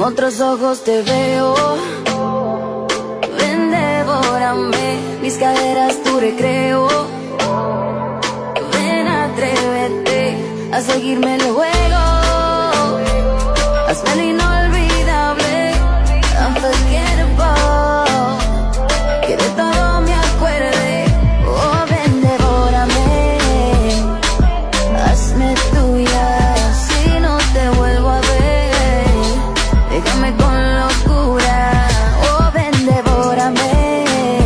otros ojos te veo. Ven, devórame, mis caderas tu recreo. Ven, atrévete a seguirme el juego. Hazme el inolvidable, unforgettable, que de todo me acuerde. Oh, ven, devórame, hazme tuya, si no te vuelvo a ver, déjame con locura. Oh, ven, devórame,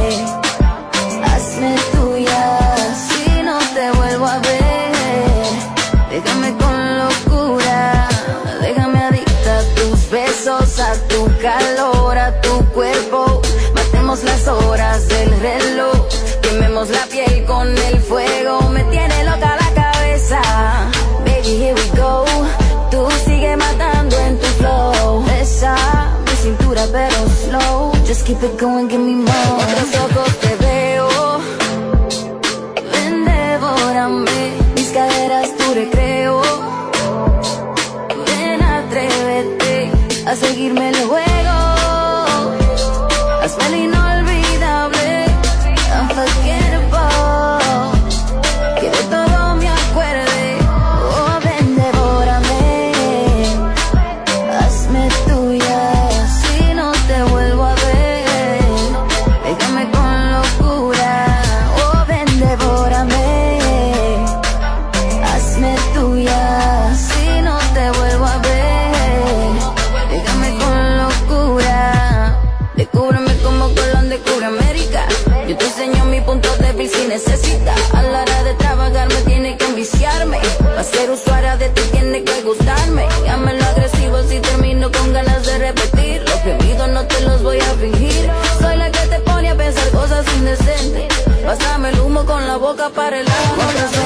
hazme tuya, si no te vuelvo a ver, déjame con locura. Déjame adicta a tus besos, a tu calor, a tu cuerpo. Matemos las horas del reloj, quememos la piel con el fuego. Me tiene loca la cabeza, baby, here we go. Tú sigue matando en tu flow. Besa mi cintura pero slow. Just keep it going, give me more. Otros ojos te veo. Ven, devórame, mis caderas tu recreo. Ven, atrévete a seguirme el juego. Hazme el inolvidable, unforgettable, que de todo me acuerde. Oh, ven, devórame, hazme tuya, si no te vuelvo a ver, déjame con locura. Oh, ven, devórame, hazme tuya, si no te vuelvo a ver, déjame con locura. Descúbreme como Colón descubre América. Yo te enseño mi punto débil si necesitas. A la hora de trabajar me tiene que enviciarme. Para ser usuaria de ti tiene que gustarme. Llámelo agresivo si termino con ganas de repetir. Los prohibidos no te los voy a fingir. Soy la que te pone a pensar cosas indecentes. Pásame el humo con la boca para el agua.